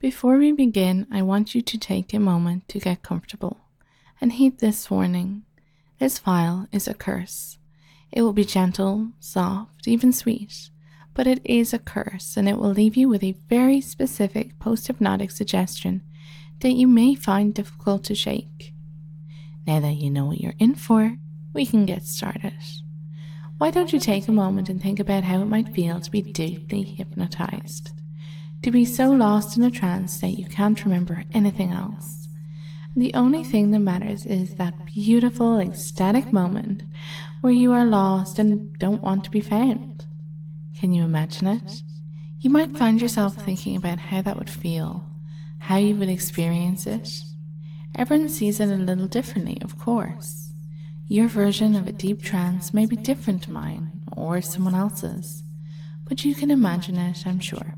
Before we begin, I want you to take a moment to get comfortable and heed this warning. This file is a curse. It will be gentle, soft, even sweet, but it is a curse and it will leave you with a very specific post-hypnotic suggestion that you may find difficult to shake. Now that you know what you're in for, we can get started. Why don't you take a moment and think about how it might feel to be deeply hypnotized? To be so lost in a trance that you can't remember anything else. And the only thing that matters is that beautiful, ecstatic moment where you are lost and don't want to be found. Can you imagine it? You might find yourself thinking about how that would feel, how you would experience it. Everyone sees it a little differently, of course. Your version of a deep trance may be different to mine or someone else's, but you can imagine it, I'm sure.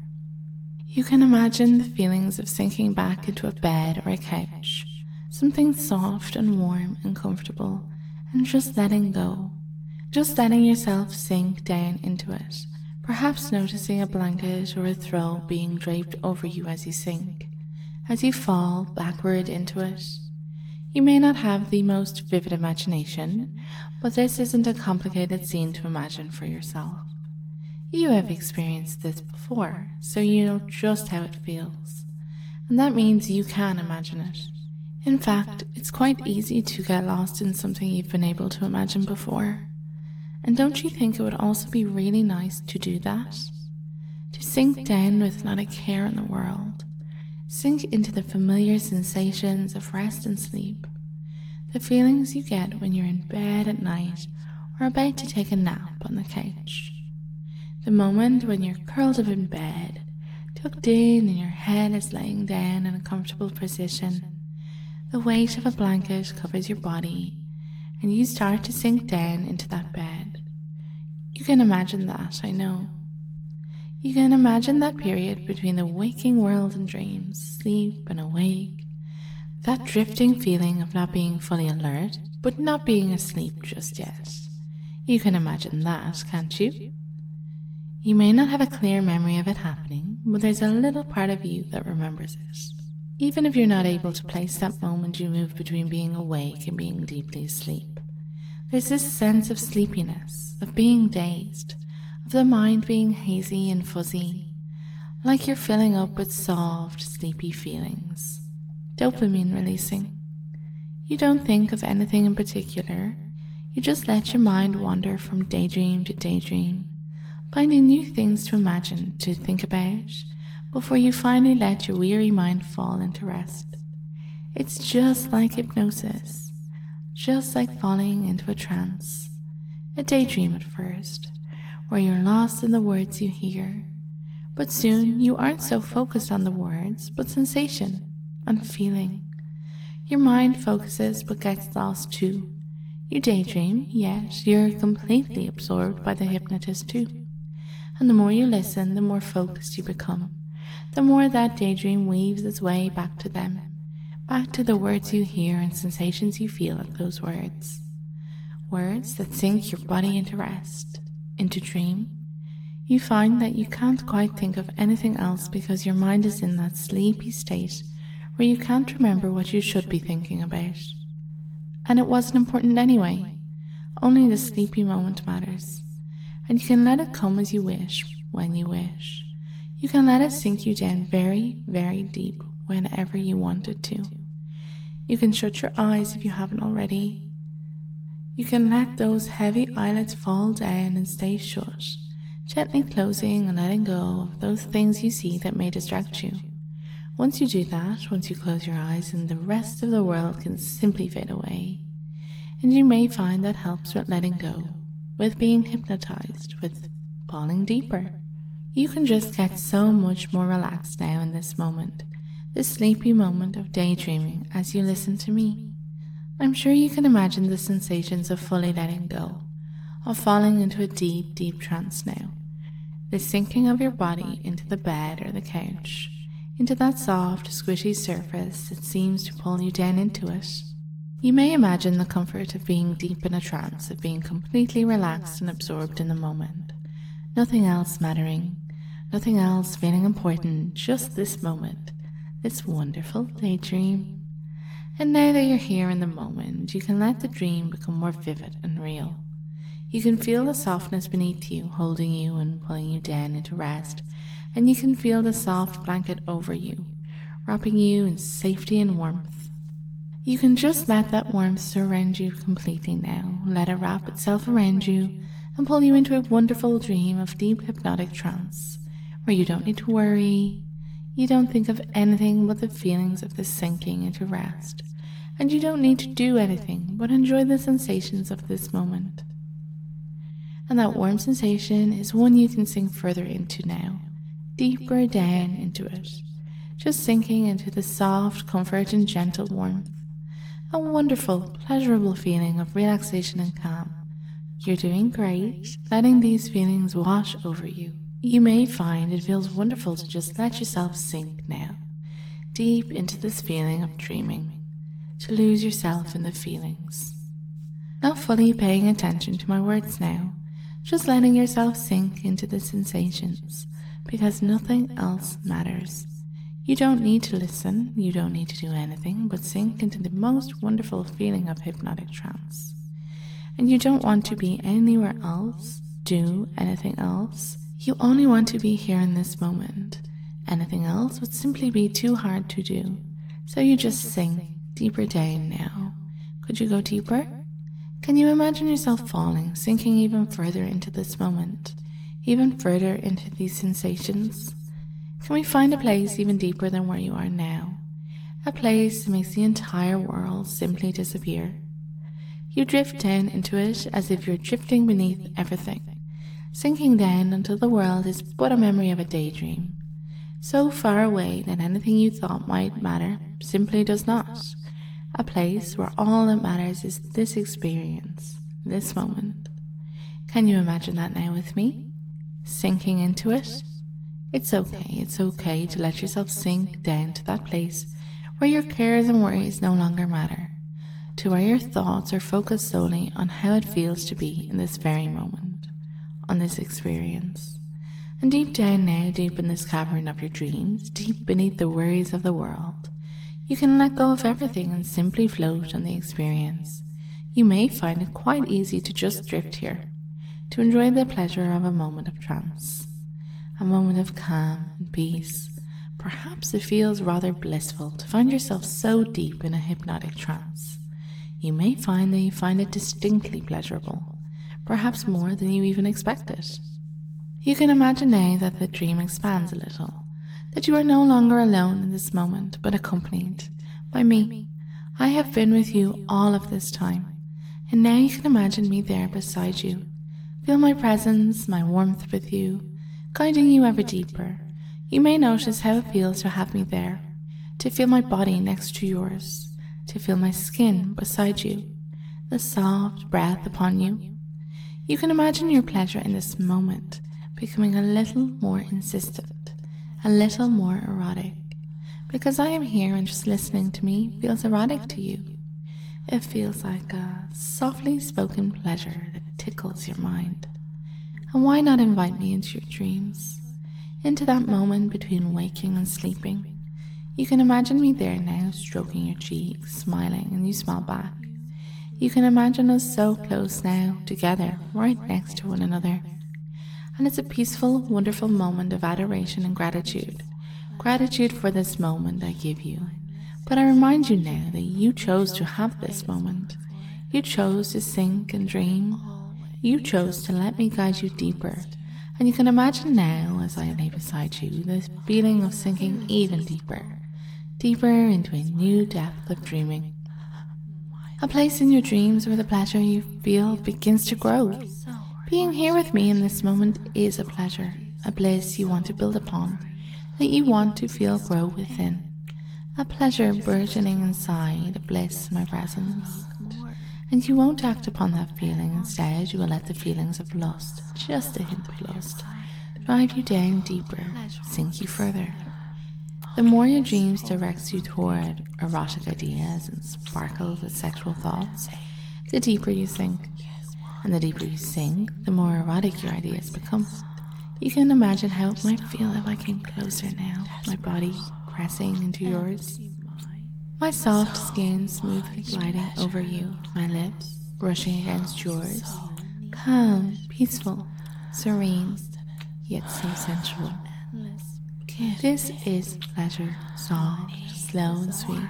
You can imagine the feelings of sinking back into a bed or a couch, something soft and warm and comfortable, and just letting go. Just letting yourself sink down into it, perhaps noticing a blanket or a throw being draped over you as you sink, as you fall backward into it. You may not have the most vivid imagination, but this isn't a complicated scene to imagine for yourself. You have experienced this before, so you know just how it feels, and that means you can imagine it. In fact, it's quite easy to get lost in something you've been able to imagine before. And don't you think it would also be really nice to do that? To sink down with not a care in the world. Sink into the familiar sensations of rest and sleep. The feelings you get when you're in bed at night or about to take a nap on the couch. The moment when you're curled up in bed, tucked in and your head is laying down in a comfortable position. The weight of a blanket covers your body and you start to sink down into that bed. You can imagine that, I know. You can imagine that period between the waking world and dreams, sleep and awake. That drifting feeling of not being fully alert, but not being asleep just yet. You can imagine that, can't you? You may not have a clear memory of it happening, but there's a little part of you that remembers it. Even if you're not able to place that moment you move between being awake and being deeply asleep. There's this sense of sleepiness, of being dazed, of the mind being hazy and fuzzy, like you're filling up with soft, sleepy feelings. Dopamine releasing. You don't think of anything in particular, you just let your mind wander from daydream to daydream, finding new things to imagine, to think about, before you finally let your weary mind fall into rest. It's just like hypnosis, just like falling into a trance, a daydream at first, where you're lost in the words you hear, but soon you aren't so focused on the words, but sensation and feeling. Your mind focuses but gets lost too. You daydream, yet you're completely absorbed by the hypnotist too. And the more you listen, the more focused you become. The more that daydream weaves its way back to them, back to the words you hear and sensations you feel at those words. Words that sink your body into rest, into dream. You find that you can't quite think of anything else because your mind is in that sleepy state where you can't remember what you should be thinking about. And it wasn't important anyway. Only the sleepy moment matters. And you can let it come as you wish, when you wish. You can let it sink you down very, very deep whenever you want it to. You can shut your eyes if you haven't already. You can let those heavy eyelids fall down and stay shut, gently closing and letting go of those things you see that may distract you. Once you do that, once you close your eyes, and the rest of the world can simply fade away. And you may find that helps with letting go, with being hypnotized, with falling deeper. You can just get so much more relaxed now in this moment, this sleepy moment of daydreaming as you listen to me. I'm sure you can imagine the sensations of fully letting go, of falling into a deep, deep trance now. The sinking of your body into the bed or the couch, into that soft, squishy surface that seems to pull you down into it. You may imagine the comfort of being deep in a trance, of being completely relaxed and absorbed in the moment. Nothing else mattering, nothing else feeling important, just this moment. this wonderful daydream. And now that you're here in the moment, you can let the dream become more vivid and real. You can feel the softness beneath you, holding you and pulling you down into rest, and you can feel the soft blanket over you, wrapping you in safety and warmth. You can just let that warmth surround you completely now. Let it wrap itself around you and pull you into a wonderful dream of deep hypnotic trance, where you don't need to worry, you don't think of anything but the feelings of this sinking into rest, and you don't need to do anything but enjoy the sensations of this moment. And that warm sensation is one you can sink further into now, deeper down into it, just sinking into the soft comfort and gentle warmth, a wonderful, pleasurable feeling of relaxation and calm. You're doing great, letting these feelings wash over you. You may find it feels wonderful to just let yourself sink now, deep into this feeling of dreaming, to lose yourself in the feelings. Not fully paying attention to my words now, just letting yourself sink into the sensations, because nothing else matters. You don't need to listen, you don't need to do anything but sink into the most wonderful feeling of hypnotic trance. And you don't want to be anywhere else, do anything else. You only want to be here in this moment. Anything else would simply be too hard to do. So you just sink deeper down now. Could you go deeper? Can you imagine yourself falling, sinking even further into this moment, even further into these sensations? Can we find a place even deeper than where you are now? A place that makes the entire world simply disappear. You drift down into it as if you're drifting beneath everything, sinking down until the world is but a memory of a daydream, so far away that anything you thought might matter simply does not. A place where all that matters is this experience, this moment. Can you imagine that now with me? Sinking into it? It's okay to let yourself sink down to that place where your cares and worries no longer matter, to where your thoughts are focused solely on how it feels to be in this very moment, on this experience. And deep down now, deep in this cavern of your dreams, deep beneath the worries of the world, you can let go of everything and simply float on the experience. You may find it quite easy to just drift here, to enjoy the pleasure of a moment of trance, a moment of calm and peace. Perhaps it feels rather blissful to find yourself so deep in a hypnotic trance. You may find that you find it distinctly pleasurable, perhaps more than you even expected. You can imagine now that the dream expands a little, that you are no longer alone in this moment, but accompanied by me. I have been with you all of this time, and now you can imagine me there beside you. Feel my presence, my warmth with you, guiding you ever deeper. You may notice how it feels to have me there, to feel my body next to yours, to feel my skin beside you, the soft breath upon you. You can imagine your pleasure in this moment becoming a little more insistent, a little more erotic, because I am here and just listening to me feels erotic to you. It feels like a softly spoken pleasure that tickles your mind. And why not invite me into your dreams, into that moment between waking and sleeping? You can imagine me there now, stroking your cheeks, smiling, and you smile back. You can imagine us so close now, together, right next to one another. And it's a peaceful, wonderful moment of adoration and gratitude. Gratitude for this moment I give you. But I remind you now that you chose to have this moment. You chose to sink and dream. You chose to let me guide you deeper. And you can imagine now, as I lay beside you, this feeling of sinking even deeper, deeper into a new depth of dreaming. A place in your dreams where the pleasure you feel begins to grow. Being here with me in this moment is a pleasure, a bliss you want to build upon, that you want to feel grow within. A pleasure burgeoning inside, a bliss, my presence. And you won't act upon that feeling. Instead, you will let the feelings of lust, just a hint of lust, drive you down deeper, sink you further. The more your dreams directs you toward erotic ideas and sparkle with sexual thoughts, the deeper you sink. And the deeper you sink, the more erotic your ideas become. You can imagine how it might feel if I came closer now, my body pressing into yours. My soft skin smoothly gliding over you, my lips brushing against yours. Calm, peaceful, serene, yet so sensual. This is pleasure, soft, slow and sweet,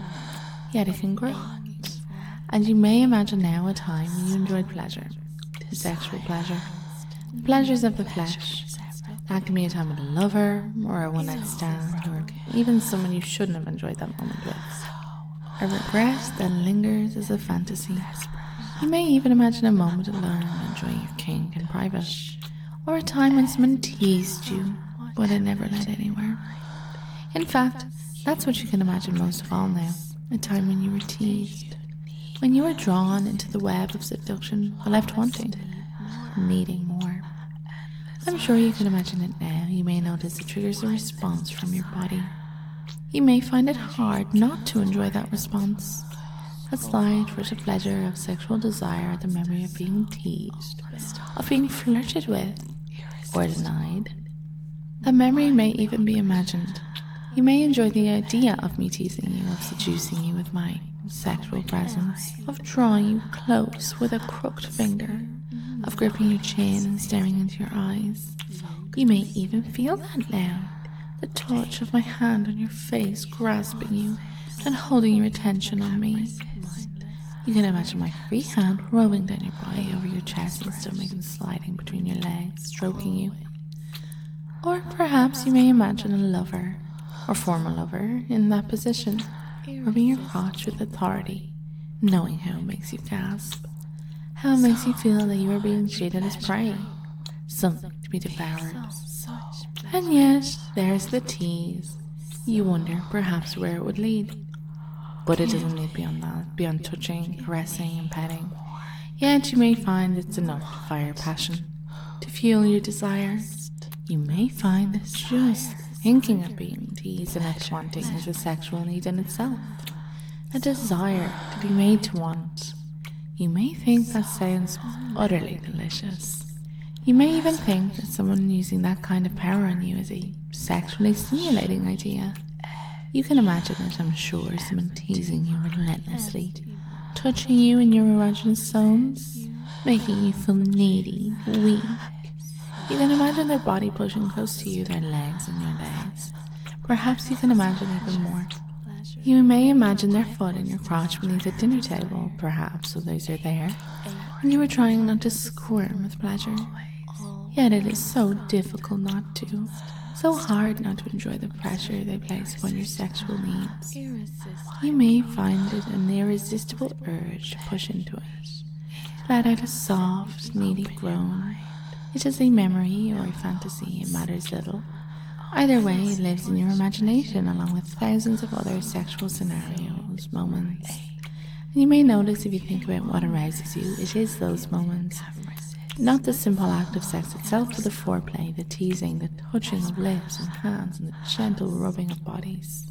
yet it can grow. And you may imagine now a time when you enjoyed pleasure, sexual pleasure, the pleasures of the flesh. That can be a time with a lover, or a one-night stand, or even someone you shouldn't have enjoyed that moment with. A regret that lingers as a fantasy. You may even imagine a moment alone enjoying your kink in private, or a time when someone teased you, but it never led anywhere. In fact, that's what you can imagine most of all now, a time when you were teased, when you were drawn into the web of seduction but left wanting, needing more. I'm sure you can imagine it now. You may notice it triggers a response from your body. You may find it hard not to enjoy that response. A slight rush of pleasure, of sexual desire at the memory of being teased, of being flirted with, or denied. The memory may even be imagined. You may enjoy the idea of me teasing you, of seducing you with my sexual presence, of drawing you close with a crooked finger, of gripping your chin and staring into your eyes. You may even feel that now, the touch of my hand on your face grasping you and holding your attention on me. You can imagine my free hand roving down your body over your chest and stomach and sliding between your legs, stroking you. Or perhaps you may imagine a lover, or former lover, in that position, rubbing your crotch with authority, knowing how it makes you gasp, how it makes you feel that you are being treated as prey, something to be devoured. And yet, there's the tease. You wonder perhaps where it would lead. But it doesn't lead beyond that, beyond touching, caressing, and petting. Yet you may find it's enough to fire passion, to fuel your desire. You may find that just thinking of being teased and left wanting is a sexual need in itself, a desire to be made to want. You may think that sounds utterly delicious. You may even think that someone using that kind of power on you is a sexually stimulating idea. You can imagine it, I'm sure, someone teasing you relentlessly, touching you in your erogenous zones, making you feel needy, weak. You can imagine their body pushing close to you, their legs and your legs. Perhaps you can imagine even more. You may imagine their foot in your crotch beneath a dinner table, perhaps others are there, and you are trying not to squirm with pleasure. Yet it is so difficult not to. So hard not to enjoy the pressure they place upon your sexual needs. You may find it an irresistible urge to push into it, to let out a soft, needy groan. It is a memory or a fantasy, it matters little. Either way, it lives in your imagination along with thousands of other sexual scenarios, moments. And you may notice if you think about what arouses you, it is those moments. Not the simple act of sex itself, but the foreplay, the teasing, the touching of lips and hands, and the gentle rubbing of bodies.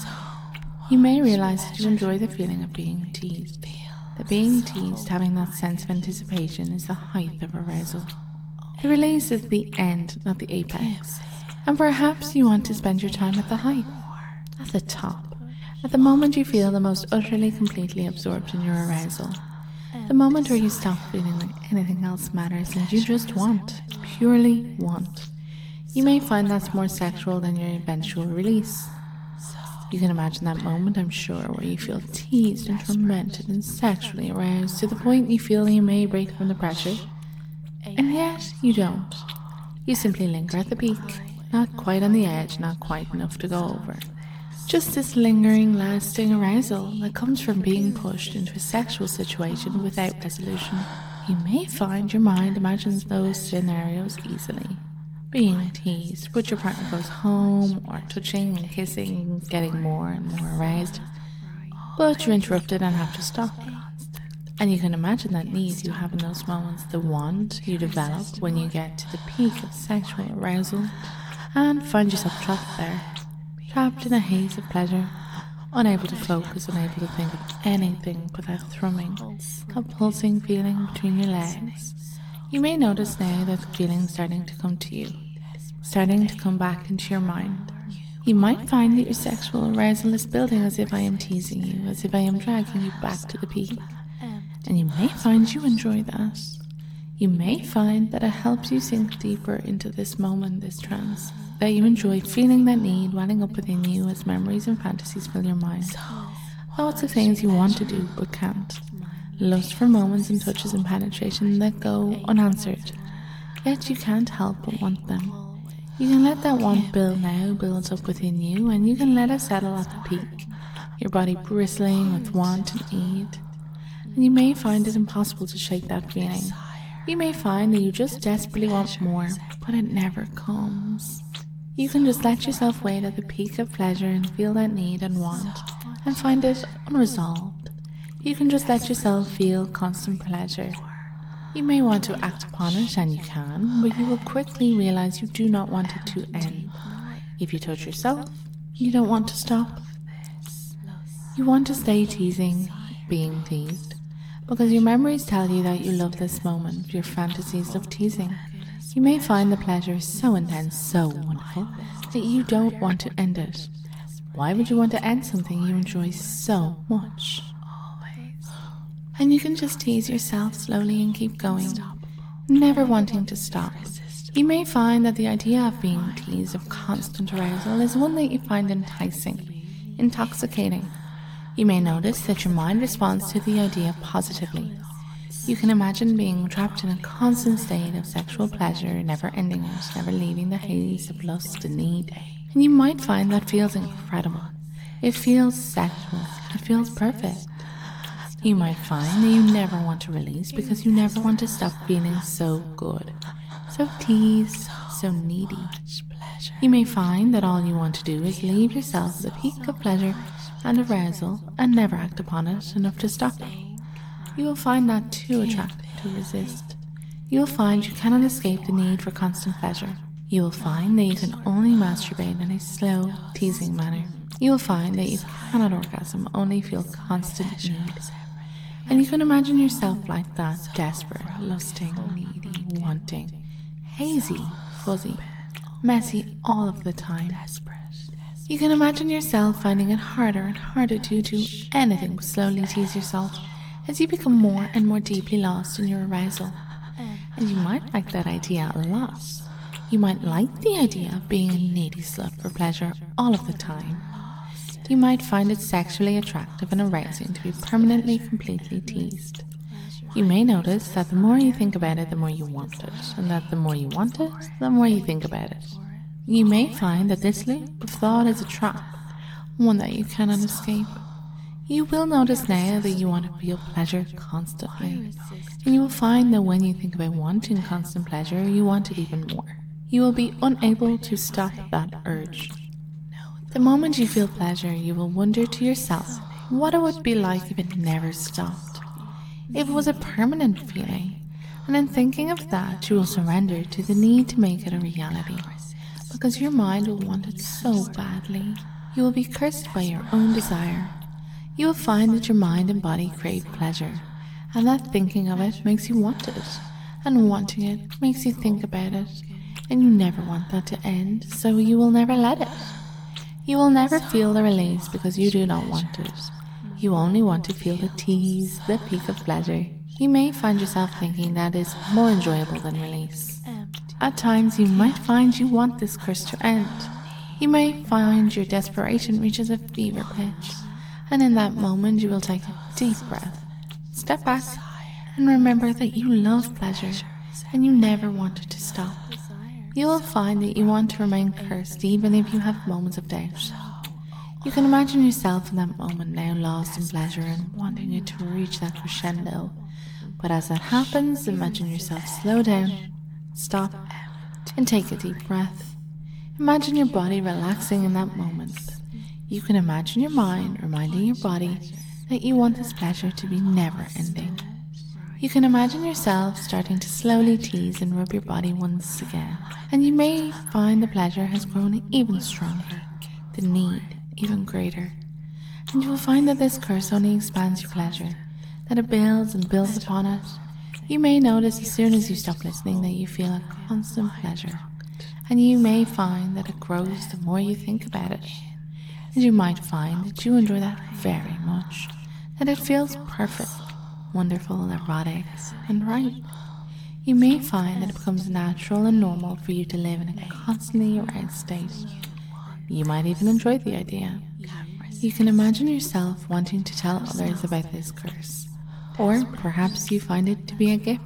You may realize that you enjoy the feeling of being teased. That being teased, having that sense of anticipation, is the height of arousal. The release is the end, not the apex. And perhaps you want to spend your time at the height, at the top, at the moment you feel the most utterly, completely absorbed in your arousal. The moment where you stop feeling like anything else matters and you just want, purely want. You may find that's more sexual than your eventual release. You can imagine that moment, I'm sure, where you feel teased and tormented and sexually aroused to the point you feel you may break from the pressure. And yet, you don't. You simply linger at the peak, not quite on the edge, not quite enough to go over. Just this lingering, lasting arousal that comes from being pushed into a sexual situation without resolution. You may find your mind imagines those scenarios easily. Being teased, but your partner goes home, or touching and kissing, getting more and more aroused. But you're interrupted and have to stop. And you can imagine that need you have in those moments, the want you develop when you get to the peak of sexual arousal, and find yourself trapped there. Trapped in a haze of pleasure, unable to focus, unable to think of anything but that thrumming, that pulsing feeling between your legs. You may notice now that the feeling starting to come to you, starting to come back into your mind. You might find that your sexual arousal is building as if I am teasing you, as if I am dragging you back to the peak. And you may find you enjoy that. You may find that it helps you sink deeper into this moment, this trance, that you enjoy feeling that need welling up within you as memories and fantasies fill your mind. Thoughts of things you want to do but can't. Lust for moments and touches and penetration that go unanswered. Yet you can't help but want them. You can let that want build up within you, and you can let it settle at the peak, your body bristling with want and need. And you may find it impossible to shake that feeling. You may find that you just desperately want more, but it never comes. You can just let yourself wait at the peak of pleasure and feel that need and want, and find it unresolved. You can just let yourself feel constant pleasure. You may want to act upon it, and you can, but you will quickly realize you do not want it to end. If you touch yourself, you don't want to stop. You want to stay teasing, being teased, because your memories tell you that you love this moment, your fantasies of teasing. You may find the pleasure so intense, so wonderful, that you don't want to end it. Why would you want to end something you enjoy so much? And you can just tease yourself slowly and keep going, never wanting to stop. You may find that the idea of being teased of constant arousal is one that you find enticing, intoxicating. You may notice that your mind responds to the idea positively. You can imagine being trapped in a constant state of sexual pleasure, never ending it, never leaving the haze of lust and need. And you might find that feels incredible. It feels sexual. It feels perfect. You might find that you never want to release because you never want to stop feeling so good, so teased, so needy. You may find that all you want to do is leave yourself at the peak of pleasure and arousal and never act upon it enough to stop it. You will find that too attractive to resist. You will find you cannot escape the need for constant pleasure. You will find that you can only masturbate in a slow, teasing manner. You will find that you cannot orgasm, only feel constant need. And you can imagine yourself like that, desperate, lusting, needy, wanting, hazy, fuzzy, messy all of the time. You can imagine yourself finding it harder and harder to do anything but slowly tease yourself as you become more and more deeply lost in your arousal. And you might like that idea a lot. You might like the idea of being a needy slut for pleasure all of the time. You might find it sexually attractive and arousing to be permanently, completely teased. You may notice that the more you think about it, the more you want it, and that the more you want it, the more you think about it. You may find that this loop of thought is a trap, one that you cannot escape. You will notice now that you want to feel pleasure constantly, and you will find that when you think about wanting constant pleasure, you want it even more. You will be unable to stop that urge. The moment you feel pleasure, you will wonder to yourself what it would be like if it never stopped, if it was a permanent feeling, and in thinking of that, you will surrender to the need to make it a reality, because your mind will want it so badly. You will be cursed by your own desire. You will find that your mind and body crave pleasure, and that thinking of it makes you want it, and wanting it makes you think about it, and you never want that to end, so you will never let it. You will never feel the release because you do not want it. You only want to feel the tease, the peak of pleasure. You may find yourself thinking that is more enjoyable than release. At times you might find you want this curse to end. You may find your desperation reaches a fever pitch, and in that moment you will take a deep breath, step back, and remember that you love pleasure and you never want it to stop. You will find that you want to remain cursed even if you have moments of doubt. You can imagine yourself in that moment now lost in pleasure and wanting it to reach that crescendo. But as that happens, imagine yourself slow down, stop, and take a deep breath. Imagine your body relaxing in that moment. You can imagine your mind reminding your body that you want this pleasure to be never ending. You can imagine yourself starting to slowly tease and rub your body once again, and you may find the pleasure has grown even stronger, the need even greater, and you will find that this curse only expands your pleasure, that it builds and builds upon it. You may notice as soon as you stop listening that you feel a constant pleasure, and you may find that it grows the more you think about it. And you might find that you enjoy that very much, that it feels perfect, wonderful, erotic, and right. You may find that it becomes natural and normal for you to live in a constantly aroused state. You might even enjoy the idea. You can imagine yourself wanting to tell others about this curse, or perhaps you find it to be a gift.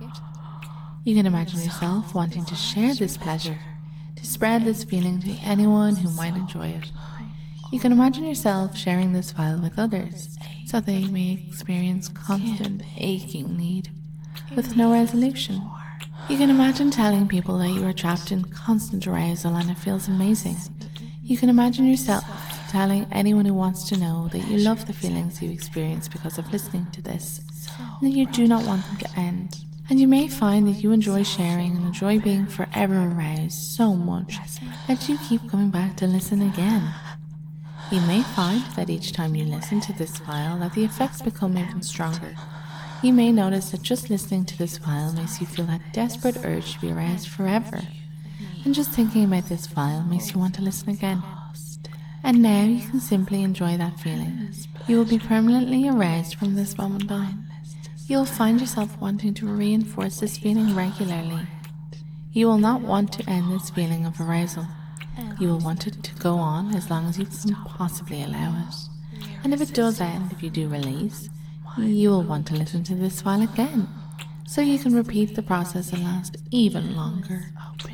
You can imagine yourself wanting to share this pleasure, to spread this feeling to anyone who might enjoy it. You can imagine yourself sharing this file with others, so they may experience constant aching need, with no resolution. You can imagine telling people that you are trapped in constant arousal and it feels amazing. You can imagine yourself telling anyone who wants to know that you love the feelings you experience because of listening to this, and that you do not want them to end. And you may find that you enjoy sharing and enjoy being forever aroused so much that you keep coming back to listen again. You may find that each time you listen to this file that the effects become even stronger. You may notice that just listening to this file makes you feel that desperate urge to be aroused forever. And just thinking about this file makes you want to listen again. And now you can simply enjoy that feeling. You will be permanently aroused from this moment on. You will find yourself wanting to reinforce this feeling regularly. You will not want to end this feeling of arousal. You will want it to go on as long as you can possibly allow it. And if it does end, if you do release, you will want to listen to this file again, so you can repeat the process and last even longer.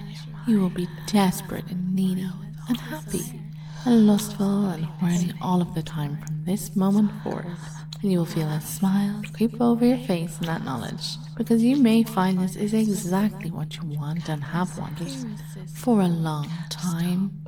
You will be desperate and needy and happy and lustful and horny all of the time from this moment forward. And you will feel a smile creep over your face in that knowledge, because you may find this is exactly what you want and have wanted for a long time.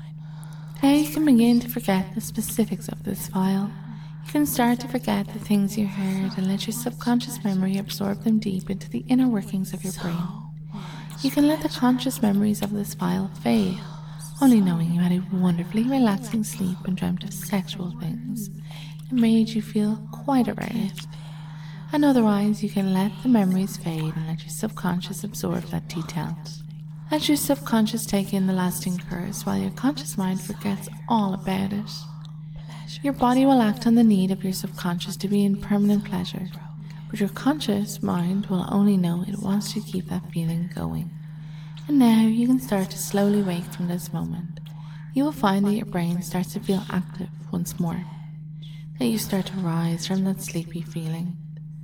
Now you can begin to forget the specifics of this file. You can start to forget the things you heard and let your subconscious memory absorb them deep into the inner workings of your brain. You can let the conscious memories of this file fade, only knowing you had a wonderfully relaxing sleep and dreamt of sexual things. It made you feel quite aroused. And otherwise, you can let the memories fade and let your subconscious absorb that detail. Let your subconscious take in the lasting curse while your conscious mind forgets all about it. Your body will act on the need of your subconscious to be in permanent pleasure, but your conscious mind will only know it wants to keep that feeling going. And now you can start to slowly wake from this moment. You will find that your brain starts to feel active once more, that you start to rise from that sleepy feeling,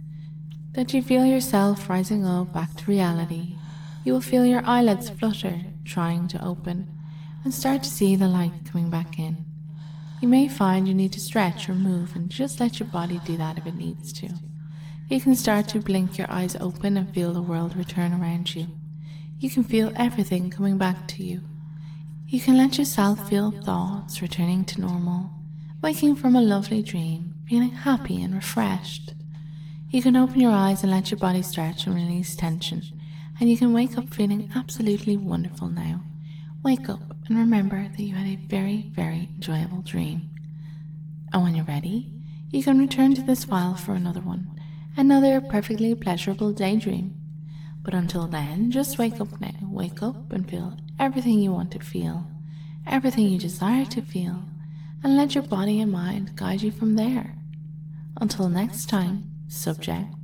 that you feel yourself rising up back to reality. You will feel your eyelids flutter, trying to open, and start to see the light coming back in. You may find you need to stretch or move, and just let your body do that if it needs to. You can start to blink your eyes open and feel the world return around you. You can feel everything coming back to you. You can let yourself feel thoughts returning to normal, waking from a lovely dream, feeling happy and refreshed. You can open your eyes and let your body stretch and release tension, and you can wake up feeling absolutely wonderful now. Wake up and remember that you had a very, very enjoyable dream. And when you're ready, you can return to this file for another one, another perfectly pleasurable daydream. But until then, just wake up now. Wake up and feel everything you want to feel, everything you desire to feel, and let your body and mind guide you from there. Until next time, subject